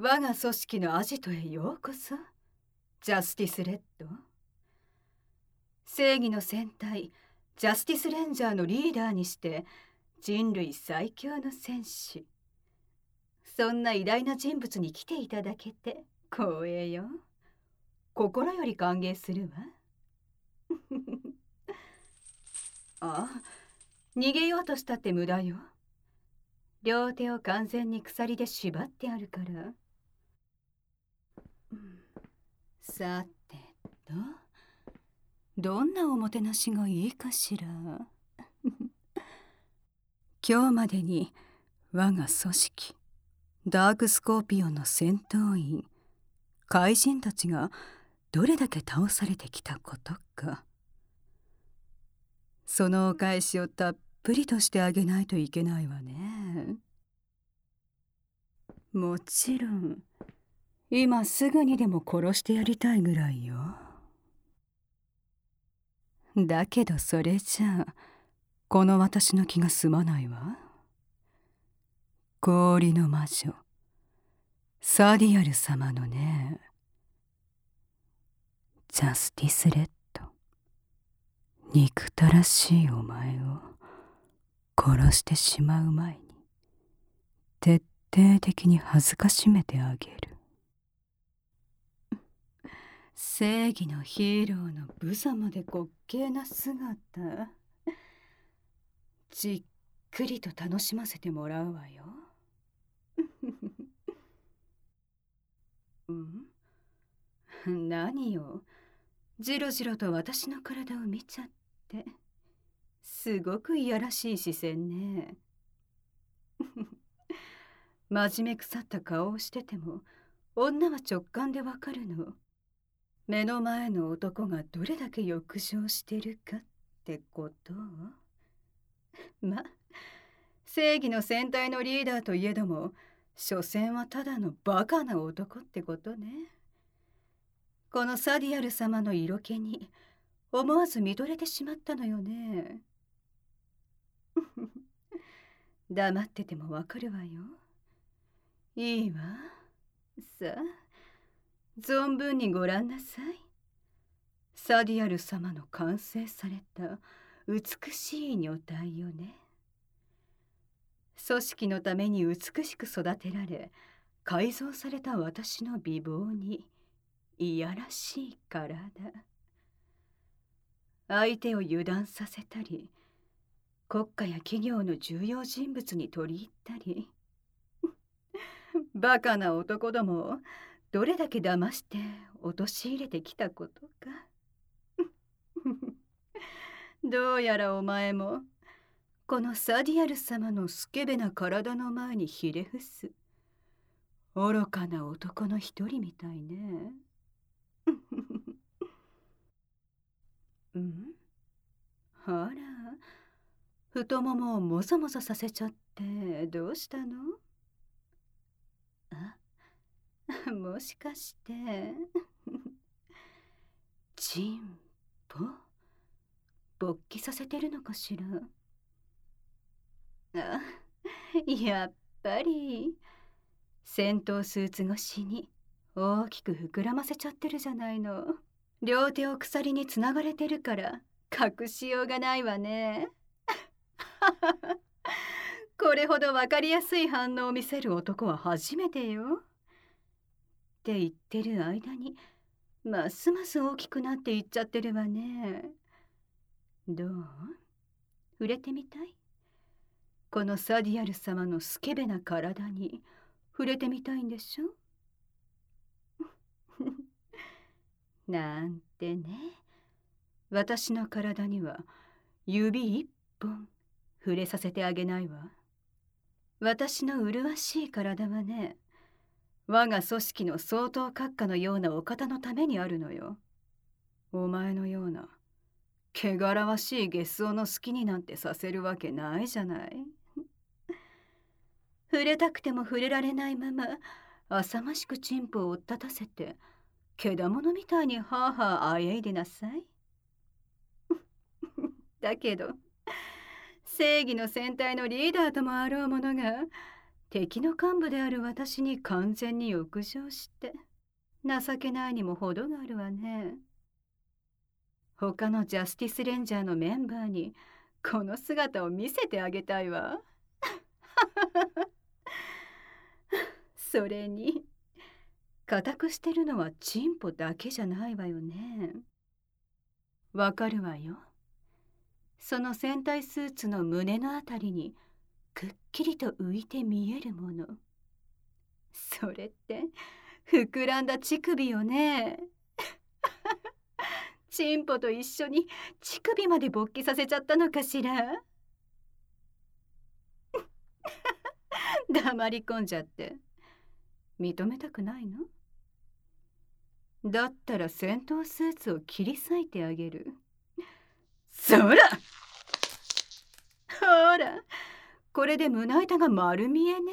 我が組織のアジトへようこそ。ジャスティスレッド。正義の戦隊ジャスティスレンジャーのリーダーにして人類最強の戦士。そんな偉大な人物に来ていただけて光栄よ。心より歓迎するわ。ああ、逃げようとしたって無駄よ。両手を完全に鎖で縛ってあるから。さてと、どんなおもてなしがいいかしら。今日までに我が組織ダークスコーピオンの戦闘員怪人たちがどれだけ倒されてきたことか、そのお返しをたっぷりとしてあげないといけないわね。もちろん今すぐにでも殺してやりたいぐらいよ。だけどそれじゃあこの私の気が済まないわ。氷の魔女サディアル様のね、ジャスティスレッド、憎たらしいお前を殺してしまう前に徹底的に恥ずかしめてあげる。正義のヒーローの無様で滑稽な姿、じっくりと楽しませてもらうわよ。何よ、じろじろと私の体を見ちゃって。すごくいやらしい視線ね。真面目腐った顔をしてても女は直感でわかるの。目の前の男がどれだけ欲情してるかってことを。ま、正義の戦隊のリーダーといえども所詮はただのバカな男ってことね。このサディアル様の色気に思わず見とれてしまったのよね。黙っててもわかるわよ。いいわ。さあ、存分にご覧なさい。サディアル様の完成された美しい女体よね。組織のために美しく育てられ改造された私の美貌にいやらしい体。相手を油断させたり国家や企業の重要人物に取り入ったりバカな男どもをどれだけ騙して陥れてきたことか。どうやらお前もこのサディアル様のスケベな体の前にひれ伏す愚かな男の一人みたいね。あら、太ももをもぞもぞさせちゃってどうしたの？あ、もしかしてチンポ勃起させてるのかしら。あ、やっぱり戦闘スーツ越しに大きく膨らませちゃってるじゃないの。両手を鎖につながれてるから隠しようがないわね。これほど分かりやすい反応を見せる男は初めてよ。って言ってる間にますます大きくなっていっちゃってるわね。どう？触れてみたい？このサディアル様のスケベな体に触れてみたいんでしょ？なんてね。私の体には指一本触れさせてあげないわ。私の麗しい体はね、我が組織の総統閣下のようなお方のためにあるのよ。お前のような汚らわしいゲス男の好きになんてさせるわけないじゃない。触れたくても触れられないまま浅ましくチンポを追っ立たせてけだものみたいにはあはああえいでなさい。だけど正義の戦隊のリーダーともあろうものが敵の幹部である私に完全に浴場して、情けないにも程があるわね。他のジャスティスレンジャーのメンバーにこの姿を見せてあげたいわ。それに固くしてるのはチンポだけじゃないわよね。わかるわよ。その戦隊スーツの胸のあたりにくっきりと浮いて見えるもの。それって膨らんだ乳首よね。チンポと一緒に乳首まで勃起させちゃったのかしら。黙り込んじゃって認めたくないの？だったら戦闘スーツを切り裂いてあげる。そら、ほら、これで胸板が丸見えね。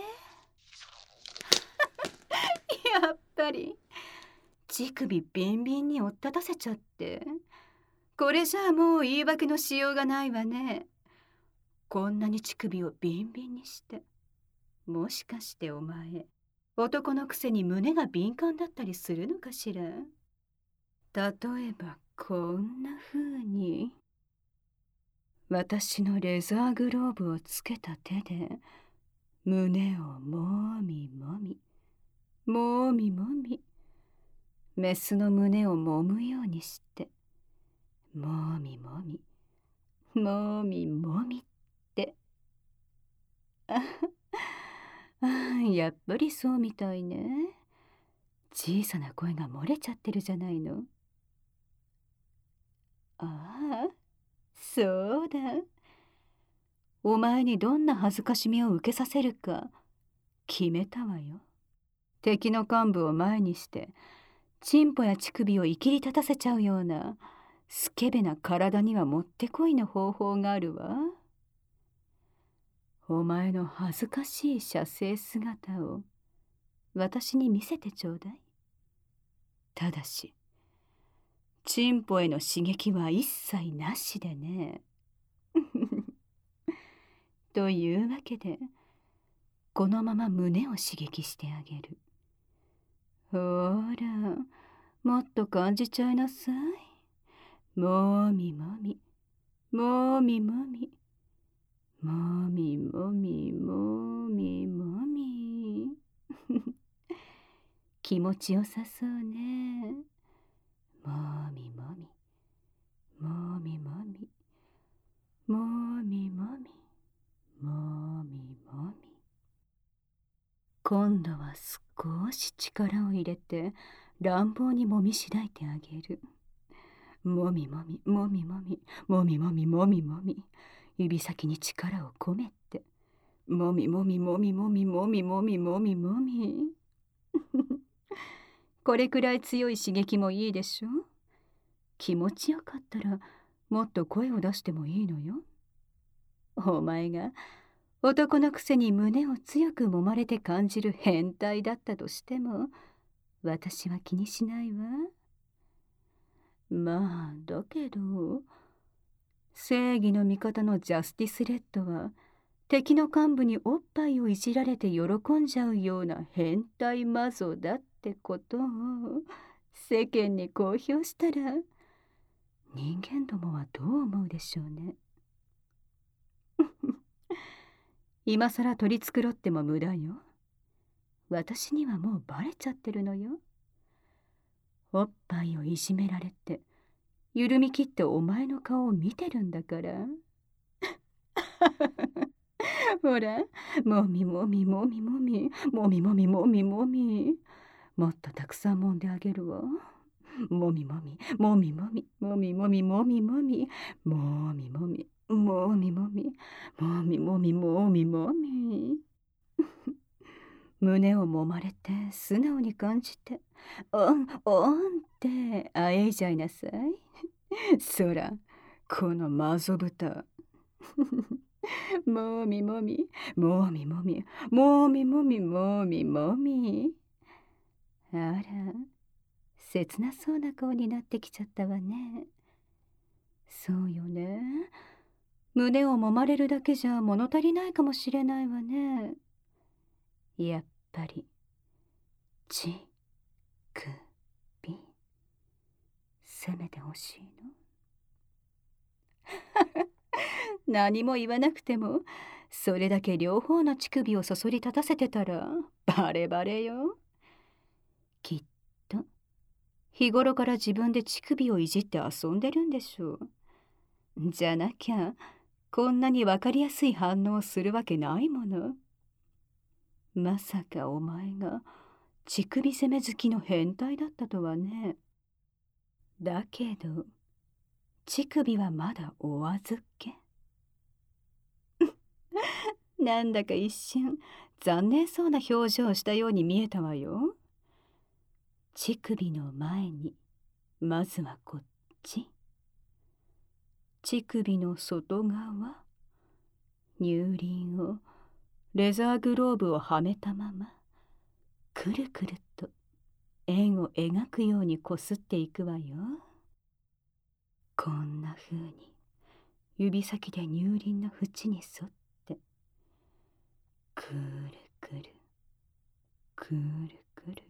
やっぱり乳首ビンビンに追っ立たせちゃって、これじゃあもう言い訳のしようがないわね。こんなに乳首をビンビンにして、もしかしてお前、男のくせに胸が敏感だったりするのかしら。例えばこんな風に私のレザーグローブをつけた手で胸をもみもみもみもみ、メスの胸を揉むようにしてもみもみもみもみって。やっぱりそうみたいね。小さな声が漏れちゃってるじゃないの。ああ、そうだ。お前にどんな恥ずかしみを受けさせるか決めたわよ。敵の幹部を前にしてチンポや乳首をいきり立たせちゃうようなスケベな体にはもってこいの方法があるわ。お前の恥ずかしい射精姿を私に見せてちょうだい。ただしチンポへの刺激は一切なしでね。というわけでこのまま胸を刺激してあげる。ほら、もっと感じちゃいなさい。もみもみもみもみもみもみもみもみ。気持ちよさそうね。もみもみもみもみもみもみもみもみ。今度は少し力を入れて乱暴にもみしだいてあげる。もみもみもみもみもみもみもみもみ、指先に力を込めてもみもみもみもみもみもみもみもみ。これくらい強い刺激もいいでしょ。気持ちよかったらもっと声を出してもいいのよ。お前が男のくせに胸を強く揉まれて感じる変態だったとしても私は気にしないわ。まあだけど正義の味方のジャスティスレッドは敵の幹部におっぱいをいじられて喜んじゃうような変態マゾだってことを世間に公表したら人間どもはどう思うでしょうね。今さら取り繕っても無駄よ。私にはもうバレちゃってるのよ。おっぱいをいじめられて緩み切ってお前の顔を見てるんだから。ほら、もみもみもみもみもみもみもみもみ、もっとたくさん揉んであげるわ。もみもみもみもみもみもみもみもみもみもみもみもみもみもみもみもみ。胸を揉まれて素直に感じておんおんってあえいじゃいなさい。そらこのマゾ豚。もみもみもみもみもみもみもみもみ。あら切なそうな顔になってきちゃったわね。そうよね。胸を揉まれるだけじゃ物足りないかもしれないわね。 やっぱり乳首責めてほしいの？何も言わなくても、それだけ両方の乳首をそそり立たせてたらバレバレよ。きっと日頃から自分で乳首をいじって遊んでるんでしょう。じゃなきゃこんなにわかりやすい反応をするわけないもの。まさかお前が乳首攻め好きの変態だったとはね。だけど乳首はまだお預け。なんだか一瞬残念そうな表情をしたように見えたわよ。乳首の前にまずはこっち。乳首の外側、乳輪をレザーグローブをはめたままくるくると円を描くようにこすっていくわよ。こんな風に指先で乳輪の縁に沿ってくるくるくるくる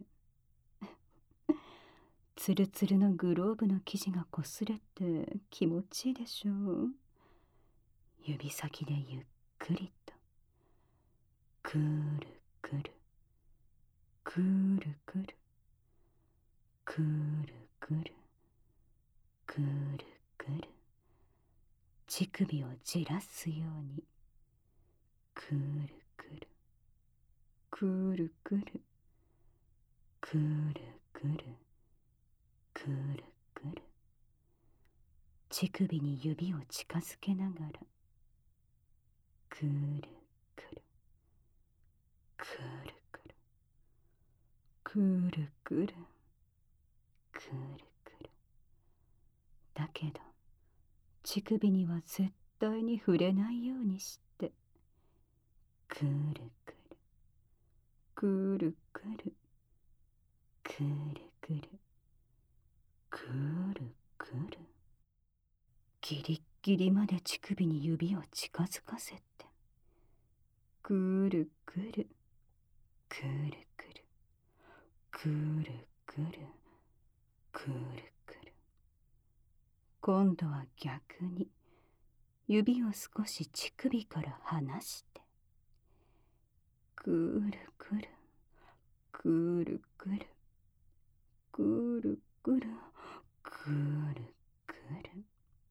つるつるのグローブの生地がこすれて気持ちいいでしょう。指先でゆっくりとくるくるくるくるくるくるくるくる乳首をじらすようにくるくるくるくるくるくるくるくる乳首に指を近づけながらくるくるくるくるくるくるくるくる。だけど乳首には絶対に触れないようにしてくるくるくるくるくるくるくるくる。ギリッギリまで乳首に指を近づかせてくるくるくるくるくるくるくるくる。今度は逆に指を少し乳首から離してくるくるくるくるくるくるくるくる。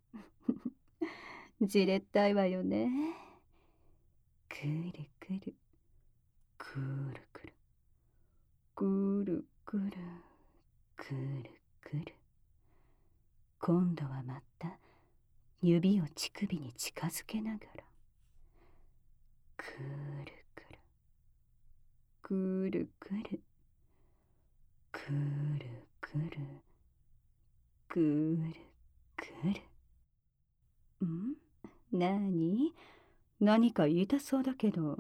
じれったいわよね。くるくるくるくるくるくるくるくる。今度はまた指を乳首に近づけながらくるくるくるくるくるくるくるくる。なに？何か言いたそうだけど。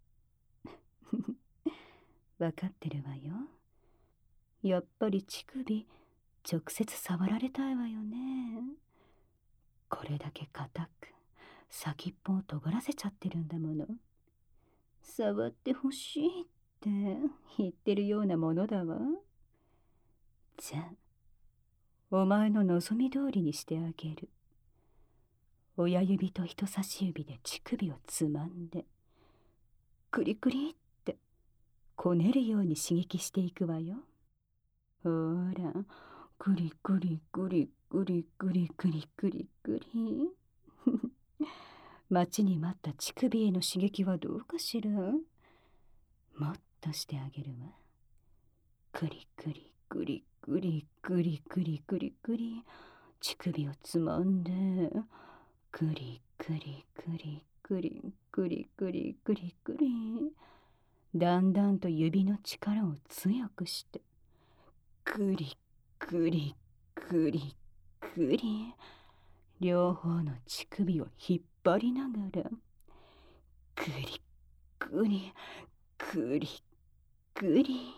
わかってるわよ。やっぱり乳首直接触られたいわよね。これだけ硬く先っぽを尖らせちゃってるんだもの。触ってほしいって言ってるようなものだわ。じゃあお前の望み通りにしてあげる。親指と人差し指で乳首をつまんでクリクリってこねるように刺激していくわよ。ほら、クリクリクリクリクリクリクリクリ。待ちに待った乳首への刺激はどうかしら。もっとしてあげるわ。クリクリクリクリクリクリクリクリ乳首をつまんでクリクリクリクリクリクリクリクリ。だんだんと指の力を強くしてクリクリクリクリ。両方の乳首を引っ張りながらクリクリクリクリ。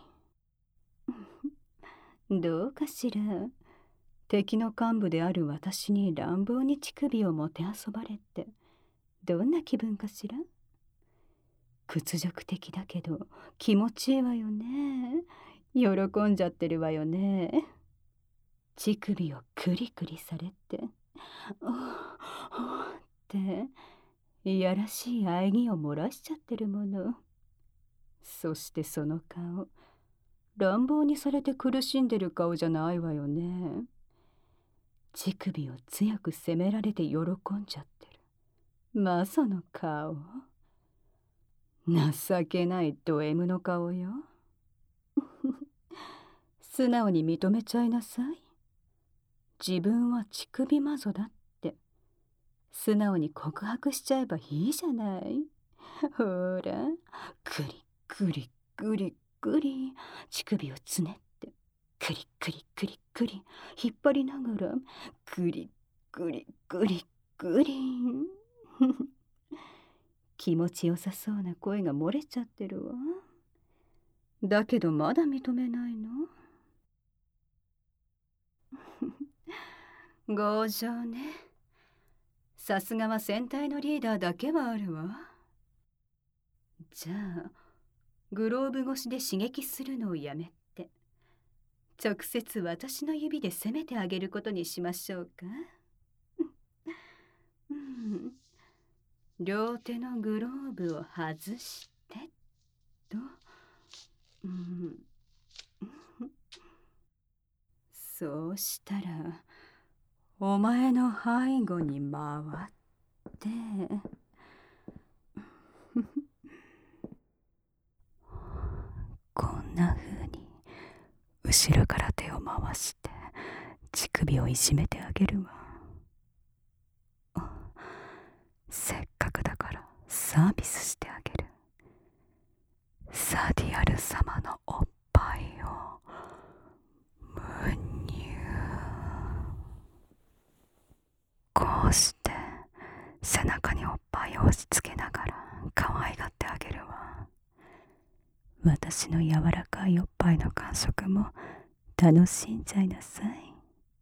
どうかしら。敵の幹部である私に乱暴に乳首をもてあそばれてどんな気分かしら。 屈辱的だけど気持ちいいわよね。喜んじゃってるわよね。乳首をクリクリされて、っていやらしい喘ぎを漏らしちゃってるもの。そしてその顔、乱暴にされて苦しんでる顔じゃないわよね。乳首を強く責められて喜んじゃってる。まあその顔、情けないド M の顔よ。素直に認めちゃいなさい。自分は乳首魔女だって素直に告白しちゃえばいいじゃない。ほら、クリクリクリクリ乳首をつねってクリクリクリクリ引っ張りながらクリクリクリクリ気持ちよさそうな声が漏れちゃってるわ。だけどまだ認めないの？強情ね。さすがは戦隊のリーダーだけはあるわ。じゃあグローブ越しで刺激するのをやめて直接私の指で攻めてあげることにしましょうか。両手のグローブを外してと、そうしたらお前の背後に回ってこんな風に後ろから手を回して乳首をいじめてあげるわ。せっかくだからサービスしてあげる。サディアル様のおっぱいをむにゅこうして背中におっぱいを押し付けながら可愛がってあげるわ。私の柔らかいおっぱいの感触も楽しんじゃいなさい。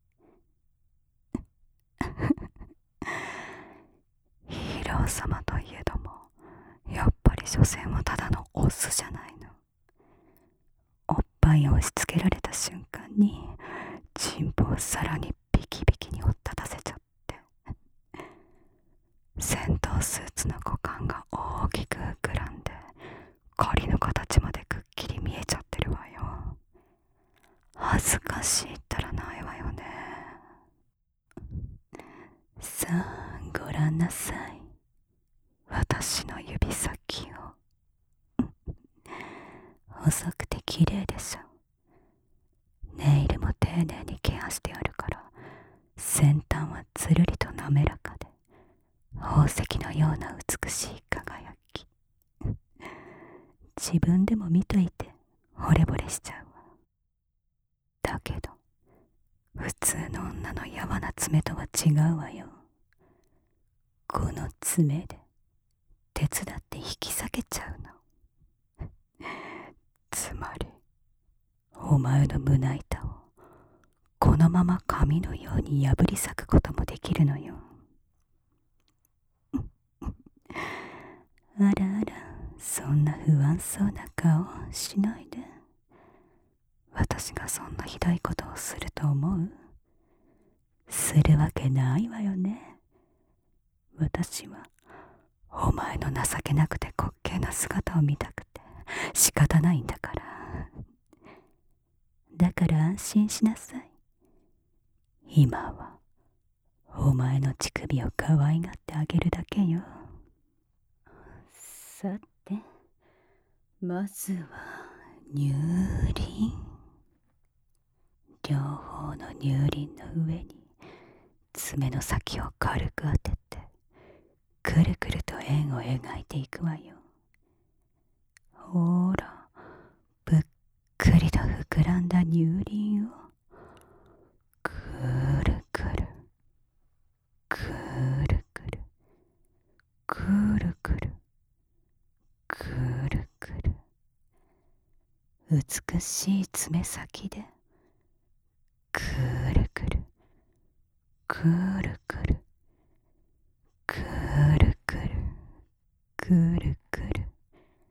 ヒーロー様といえどもやっぱり所詮はただのオスじゃないの。おっぱいを押し付けられた瞬間にチンポをさらにビキビキに追っ立たせちゃって戦闘スーツの股間が大きく膨らんで仮の形までくっきり見えちゃってるわよ。恥ずかしいったらないわよね。さあごらんなさい。私の指先を細くて綺麗でしょ。ネイルも丁寧にケアしてあるから先端はつるりと滑らかで宝石のような美しい輝き。自分でも見といて惚れ惚れしちゃうわ。だけど普通の女のやわな爪とは違うわよ。この爪で手伝って引き裂けちゃうの。つまりお前の胸板をこのまま紙のように破り裂くこともできるのよ。あらあら、そんな不安そうな顔しないで。私がそんなひどいことをすると思う？するわけないわよね。私はお前の情けなくて滑稽な姿を見たくて仕方ないんだから。だから安心しなさい。今はお前の乳首を可愛がってあげるだけよ。さて、まずは乳輪。両方の乳輪の上に爪の先を軽く当ててくるくると円を描いていくわよ。ほら、ぷっくりと膨らんだ乳輪をくるくるくるくるくるくるくるくる美しい爪先でくるくるくるくるくるくるくるくる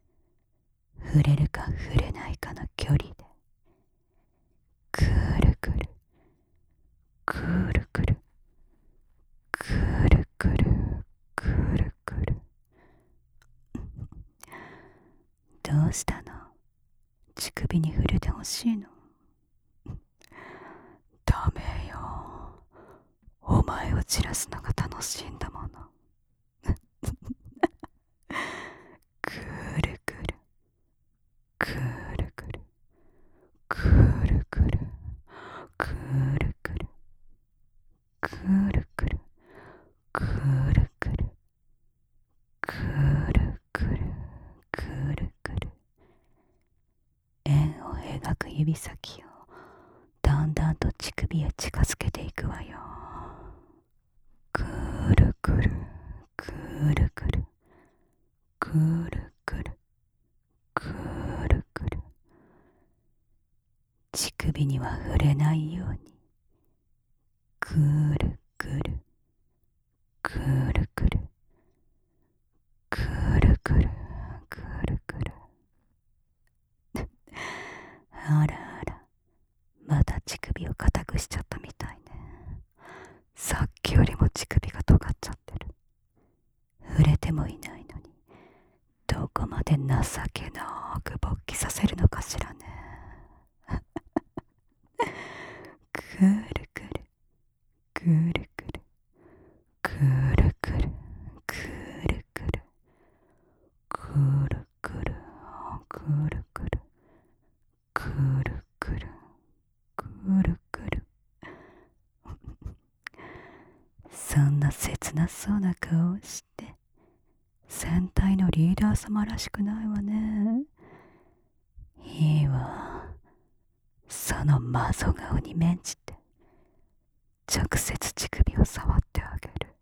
触れるか触れないかの距離でくるくるくるくるくるくるくるくる。どうしたの？乳首に触れてほしいの？ダメよ。お前を散らすのが楽しいんだもの。くるくるくるくるくるくるくるくるくるくるくるくるくるくるくるくる。円を描く指先をだんだんと乳首へ近づけていくわよ。くるくるくるくるくるくるくるくる。乳首には触れないようにくるくるくるくるくるくるくるくる。あらあら、また乳首を固くしちゃったみたいね。さっきよりも乳首が尖っちゃってる。触れてもいないのにどこまで情けなく勃起させるのかしらね。くるくるくるくるくるくるくるくるくるくるくるくるくるくるくるくる。そんな切なそうな顔をして戦隊のリーダー様らしくないわね。いいわ。そのマゾ顔に免じて直接乳首を触ってあげる。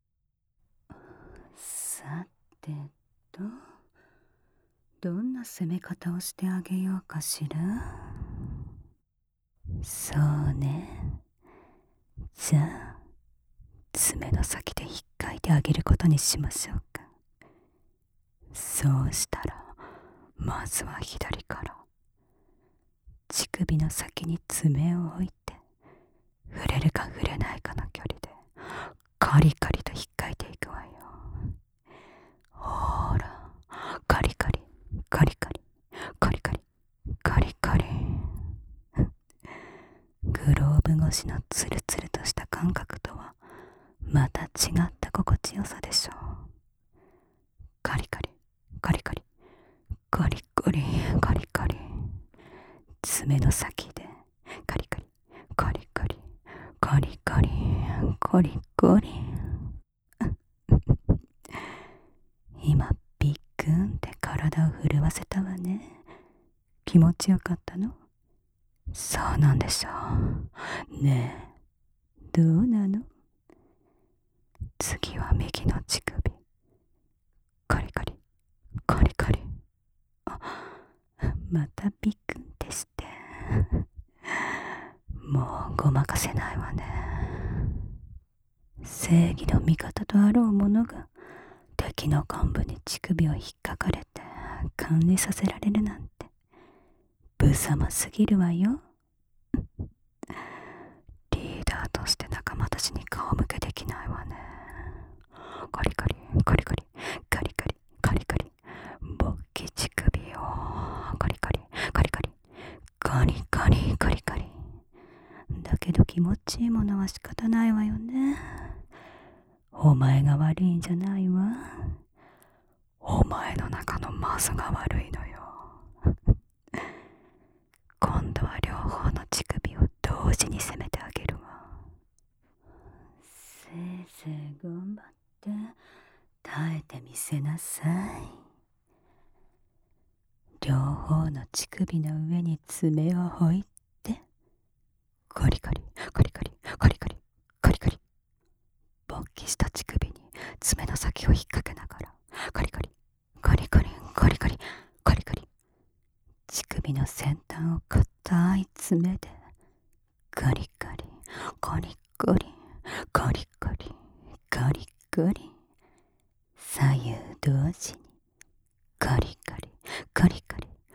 さてと、どんな攻め方をしてあげようかしら。そうね。じゃあ爪の先で引っかいてあげることにしましょうか。そうしたらまずは左から乳首の先に爪を置いて触れるか触れないかの距離でカリカリと引っかいていくわよ。ほら、カリカリカリカリカリカリカリカリ。グローブ越しのツルツルとした感覚とはまた違った心地よさでしょう。カリカリカリカリカリカリカリカリ。爪の先でカリカリカリカリカリカリカリカリ。今ビッグンって体を震わせたわね。気持ちよかったの？そうなんでしょう。ねえ、どうなの？次は右の乳首。カリカリカリカリ。あ、またビッグンってして。もうごまかせないわね。正義の味方とあろう者が敵の幹部に乳首を引っかかれて管理させられるなんて無様すぎるわよ。リーダーとして仲間たちに顔向けできないわね。カリカリカリカリカリカリカリカリ勃起乳首をカリカリカリカリカリカリカリカリ。だけど気持ちいいものは仕方ないわよね。お前が悪いんじゃないわ。お前の中のマゾが悪いのよ。今度は両方の乳首を同時に攻めてあげるわ。せいぜい頑張って耐えてみせなさい。両方の乳首の上に爪を置いてカリカリカリカリカリカリカリカリ。勃起した乳首に爪の先を引っ掛けながらカリカリカリカリカリカリカリカリ。乳首の先端を硬い爪でカリカリカリカリカリカリカリカリ。左右同時にカリカリカリカリ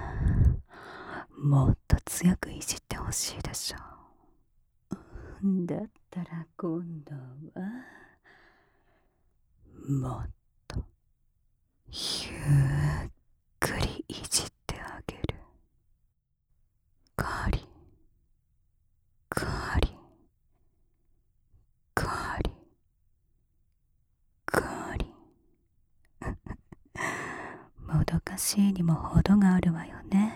もっと強くいじってほしいでしょ。だったら今度はもっとゆっくりいじってあげる。カリカリカリカリもどかしいにも程があるわよね。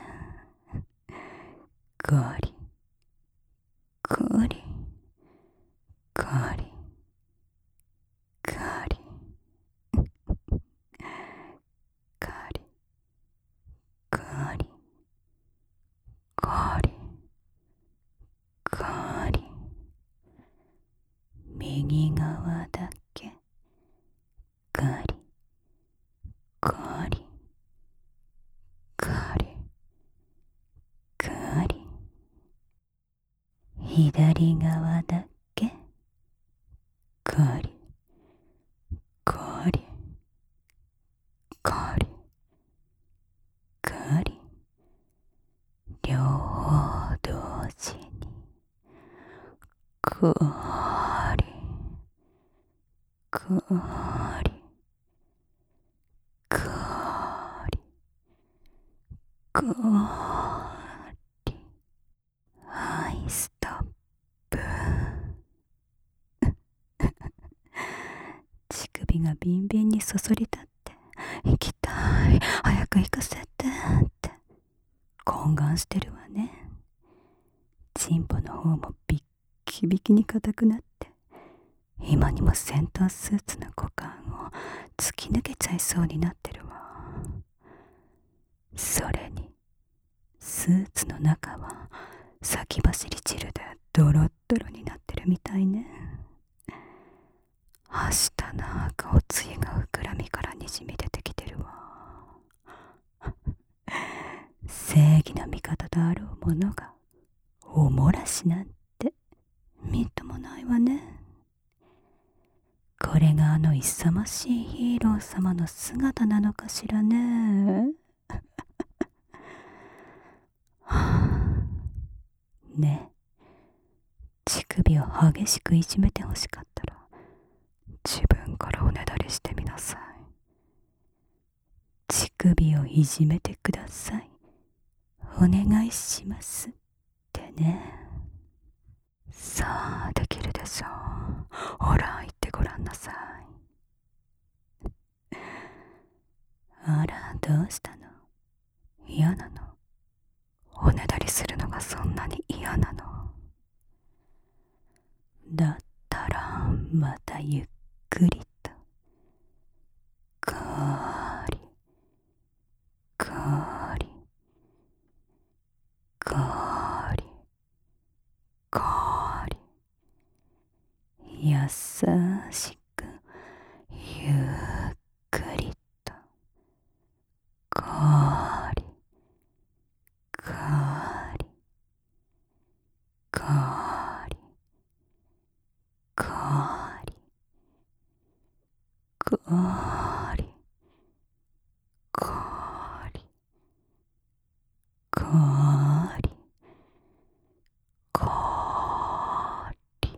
カリカリカリカリカリカリカリカリ右側だけカリカリカリカリ左側だけカリカリカリカリ両方同時にカリカリカリカリはい、ストップ。乳首がビンビンにそそり立って行きたい、早く行かせてって懇願してるわね。チンポの方もビッキビキに硬くなって今にも戦闘スーツの股間を突き抜けちゃいそうになってるわ。それにスーツの中は先走り汁でドロッドロになってるみたいね。はしたな赤おつゆが膨らみからにじみ出てきてるわ。正義の味方とあろうものがおもらしなんてみっともないわね。これがあの勇ましいヒーロー様の姿なのかしらね。ねえ、乳首を激しくいじめてほしかったら自分からおねだりしてみなさい。乳首をいじめてください、お願いしますってね。さあできるでしょう。ほら言ってごらんなさい。あら、どうしたの？嫌なの？おねだりするのがそんなに嫌なの？だったらまたゆっくりとカリカリカリカリ優しくゆっくりとカリカリカリカリカリカリカリカリ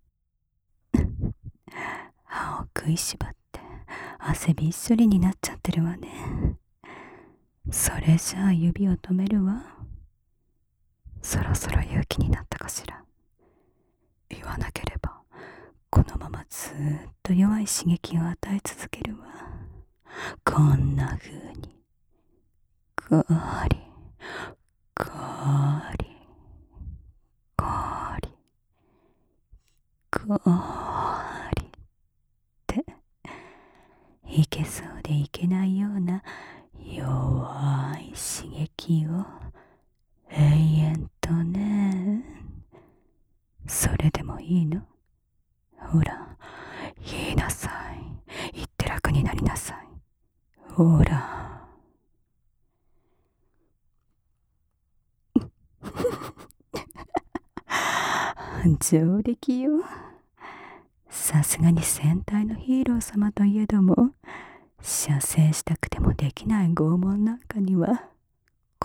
歯を食いしばって汗びっしょりになっちゃってるわね。それじゃあ指を止めるわ。そろそろ勇気になったかしら。言わなければこのままずっと弱い刺激を与え続けるわ。こんな風にカリカリカリカリっていけそうでいけないような弱い刺激を永遠とね。それでもいいの？ほら言いなさい。言って楽になりなさい。ほら上出来よ。さすがに戦隊のヒーロー様といえども射精したくてもできない拷問なんかには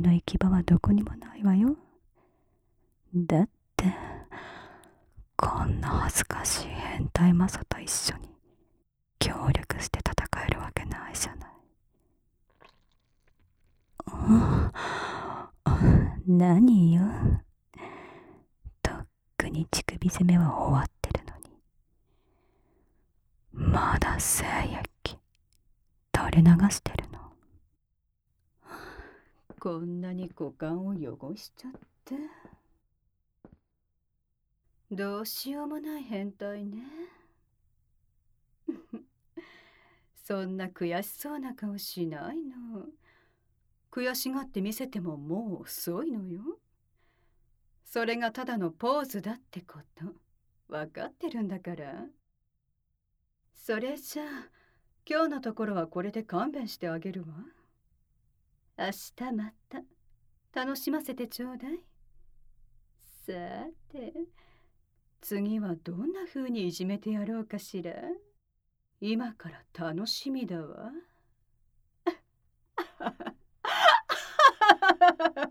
の行き場はどこにもないわよ。だってこんな恥ずかしい変態マサと一緒に協力して戦えるわけないじゃない。何よ、とっくに乳首攻めは終わってるのにまだ精液垂れ流してるの。こんなに股間を汚しちゃってどうしようもない変態ね。そんな悔しそうな顔しないの。悔しがって見せてももう遅いのよ。それがただのポーズだってこと分かってるんだから。それじゃあ今日のところはこれで勘弁してあげるわ。明日また楽しませてちょうだい。さて次はどんな風にいじめてやろうかしら。今から楽しみだわ。